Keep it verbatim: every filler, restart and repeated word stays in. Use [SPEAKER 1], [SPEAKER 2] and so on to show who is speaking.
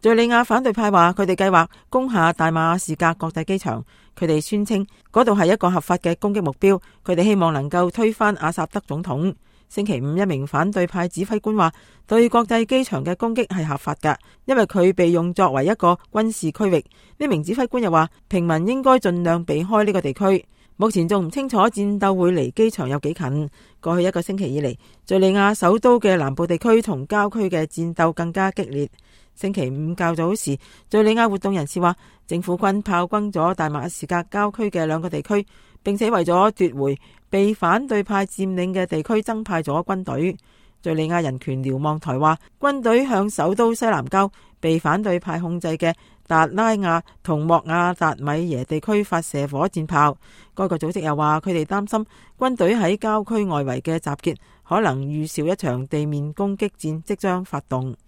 [SPEAKER 1] 敘利亞反對派話佢哋計劃攻下大馬士革國際機場，佢哋宣稱嗰度係一個合法嘅攻擊目標，佢哋希望能夠推翻阿薩德總統。星期五，一名反對派指揮官話對國際機場嘅攻擊係合法㗎，因為佢被用作為一個軍事區域。呢名指揮官又話平民應該盡量避開呢個地區。目前仲唔清楚戰鬥會離機場有幾近。過去一個星期以嚟，敘利亞首都嘅南部地區同郊區嘅戰鬥更加激烈。星期五較早時，敘利亞活動人士話政府軍炮轟咗大馬士革郊區嘅兩個地區，並且為咗奪回被反對派佔領嘅地區增派咗軍隊。敘利亞人權瞭望台話軍隊向首都西南郊被反對派控制嘅達拉亞同莫亞達米耶地區發射火箭炮。該個組織又話佢哋擔心軍隊喺郊區外圍嘅集結可能預兆一場地面攻擊戰即將發動。